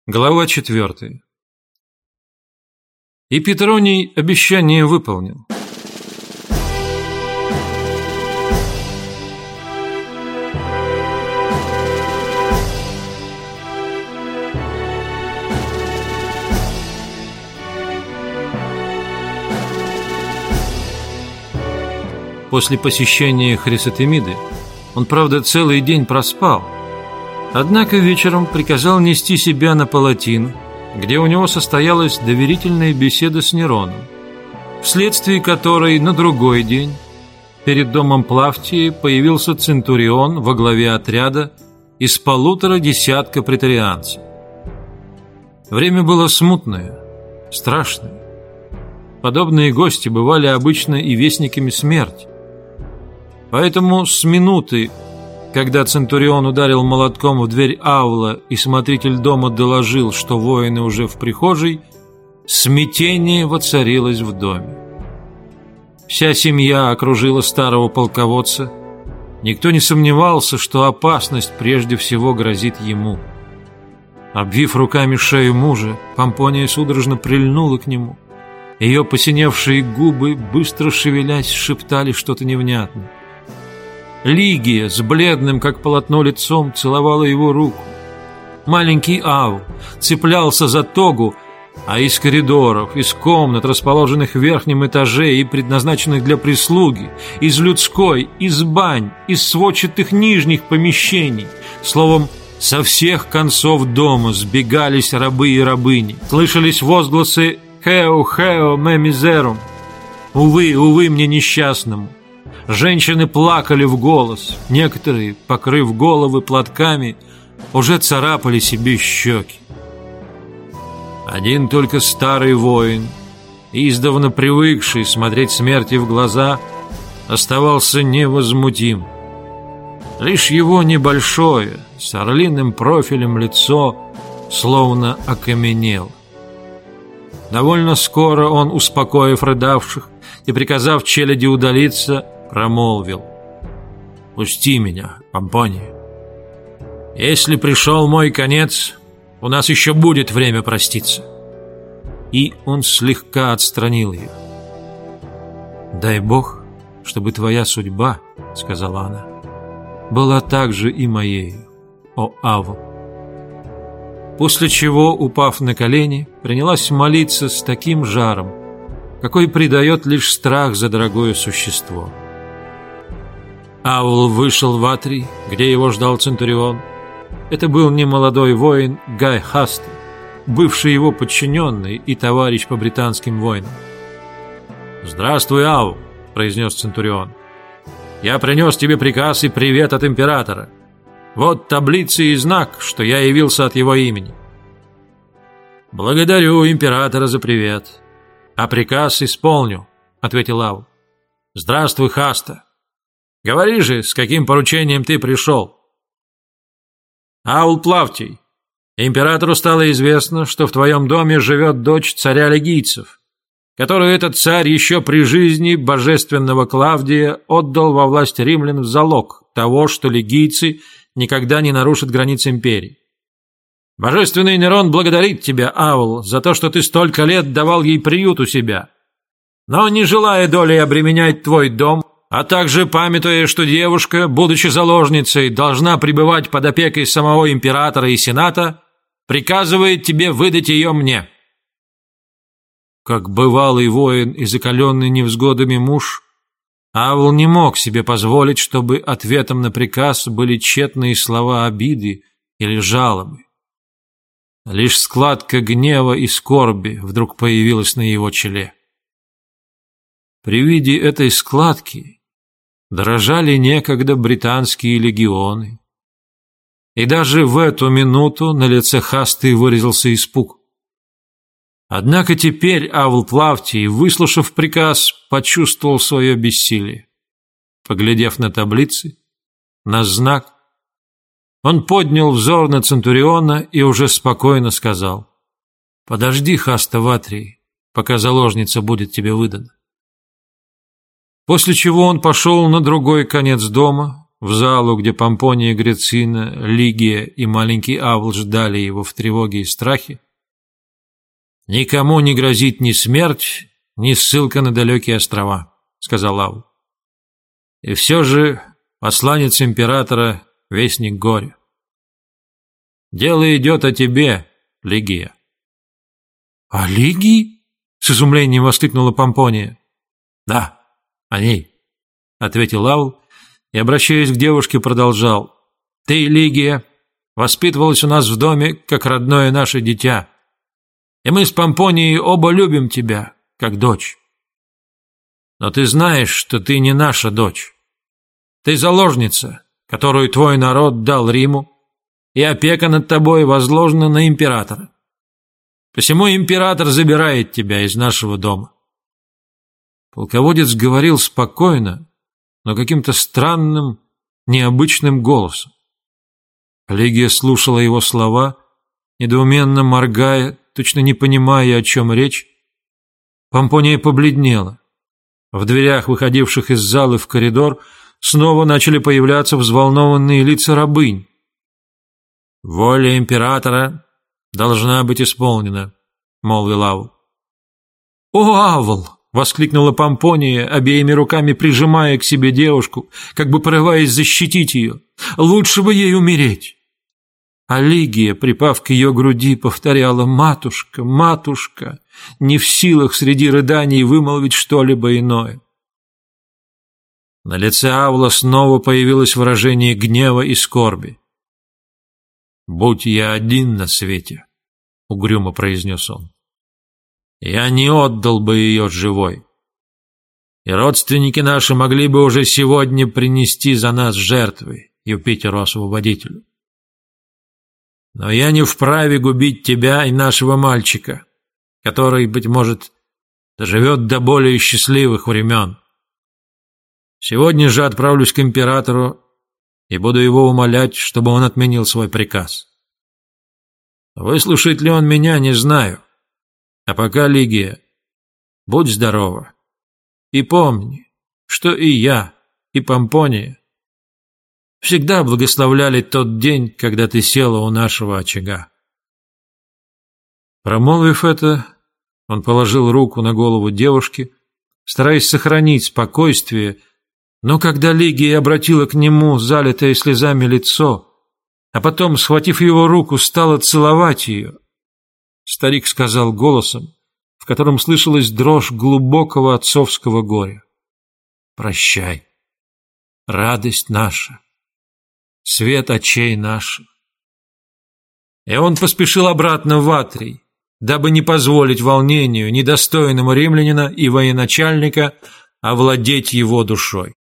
Глава 4. И Петроний обещание выполнил. После посещения Хрисотемиды он, правда, целый день проспал. Однако вечером приказал нести себя на Палатин, где у него состоялась доверительная беседа с Нероном, вследствие которой на другой день перед домом Плавтии появился центурион во главе отряда из 1,5 десятка претарианцев. Время было смутное, страшное. Подобные гости бывали обычно и вестниками смерти. Поэтому с минуты, когда центурион ударил молотком в дверь аула и смотритель дома доложил, что воины уже в прихожей, смятение воцарилось в доме. Вся семья окружила старого полководца. Никто не сомневался, что опасность прежде всего грозит ему. Обвив руками шею мужа, Помпония судорожно прильнула к нему. Ее посиневшие губы, быстро шевелясь, шептали что-то невнятное. Лигия с бледным, как полотно, лицом целовала его руку. Маленький Ав цеплялся за тогу, а из коридоров, из комнат, расположенных в верхнем этаже и предназначенных для прислуги, из людской, из бань, из сводчатых нижних помещений, словом, со всех концов дома сбегались рабы и рабыни. Слышались возгласы «Хео, хео, ме мизерум» «Увы, увы мне несчастному». Женщины плакали в голос, некоторые, покрыв головы платками, уже царапали себе щеки. Один только старый воин, издавна привыкший смотреть смерти в глаза, оставался невозмутим. Лишь его небольшое, с орлиным профилем лицо словно окаменело. Довольно скоро он, успокоив рыдавших и приказав челяди удалиться, промолвил: «Пусти меня, Помпония. Если пришел мой конец, у нас еще будет время проститься». И он слегка отстранил ее. «Дай Бог, чтобы твоя судьба, — сказала она, — была также и моею, о Авл». После чего, упав на колени, принялась молиться с таким жаром, какой придает лишь страх за дорогое существо. Аул вышел в Атрий, где его ждал центурион. Это был немолодой воин Гай Хаста, бывший его подчиненный и товарищ по британским войнам. «Здравствуй, Аул», — произнес центурион. «Я принес тебе приказ и привет от императора. Вот таблица и знак, что я явился от его имени». «Благодарю императора за привет, а приказ исполню», — ответил Аул. «Здравствуй, Хаста. Говори же, с каким поручением ты пришел?» «Аул Плавтий, императору стало известно, что в твоем доме живет дочь царя лигийцев, которую этот царь еще при жизни божественного Клавдия отдал во власть римлян в залог того, что лигийцы никогда не нарушат границ империи. Божественный Нерон благодарит тебя, Аул, за то, что ты столько лет давал ей приют у себя. Но, не желая долей обременять твой дом, а также памятуя, что девушка, будучи заложницей, должна пребывать под опекой самого императора и сената, приказывает тебе выдать ее мне». Как бывалый воин и закаленный невзгодами муж, Авл не мог себе позволить, чтобы ответом на приказ были тщетные слова обиды или жалобы. Лишь складка гнева и скорби вдруг появилась на его челе. При виде этой складки дрожали некогда британские легионы. И даже в эту минуту на лице Хасты вырезался испуг. Однако теперь Авл Плавтий, выслушав приказ, почувствовал свое бессилие. Поглядев на таблицы, на знак, он поднял взор на центуриона и уже спокойно сказал: «Подожди, Хаста, в Атрии, пока заложница будет тебе выдана». После чего он пошел на другой конец дома, в залу, где Помпония Грицина, Лигия и маленький Авл ждали его в тревоге и страхе, «Никому не грозит ни смерть, ни ссылка на далекие острова», — сказал Авл. «И все же посланец императора — вестник горя. Дело идет о тебе, Лигия». «О Лигии?» — с изумлением воскликнула Помпония. «Да, о ней», — ответил Авл и, обращаясь к девушке, продолжал. «Ты, Лигия, воспитывалась у нас в доме, как родное наше дитя, и мы с Помпонией оба любим тебя, как дочь. Но ты знаешь, что ты не наша дочь. Ты заложница, которую твой народ дал Риму, и опека над тобой возложена на императора. Посему император забирает тебя из нашего дома». Полководец говорил спокойно, но каким-то странным, необычным голосом. Лигия слушала его слова, недоуменно моргая, точно не понимая, о чем речь. Помпония побледнела. В дверях, выходивших из залы в коридор, снова начали появляться взволнованные лица рабынь. «Воля императора должна быть исполнена», — молвил Авл. «О, Авл!» — воскликнула Помпония, обеими руками прижимая к себе девушку, как бы порываясь защитить ее. «Лучше бы ей умереть!» А Лигия, припав к ее груди, повторяла: «Матушка, матушка!», не в силах среди рыданий вымолвить что-либо иное. На лице Авла снова появилось выражение гнева и скорби. «Будь я один на свете», — угрюмо произнес он, — «я не отдал бы ее живой, и родственники наши могли бы уже сегодня принести за нас жертвы Юпитеру-освободителю. Но я не вправе губить тебя и нашего мальчика, который, быть может, доживет до более счастливых времен. Сегодня же отправлюсь к императору и буду его умолять, чтобы он отменил свой приказ. Выслушает ли он меня, не знаю. А пока, Лигия, будь здорова. И помни, что и я, и Помпония всегда благословляли тот день, когда ты села у нашего очага». Промолвив это, он положил руку на голову девушки, стараясь сохранить спокойствие, но когда Лигия обратила к нему залитое слезами лицо, а потом, схватив его руку, стала целовать ее, старик сказал голосом, в котором слышалась дрожь глубокого отцовского горя: «Прощай, радость наша, свет очей наших». И он поспешил обратно в Атрий, дабы не позволить волнению недостойному римлянина и военачальника овладеть его душой.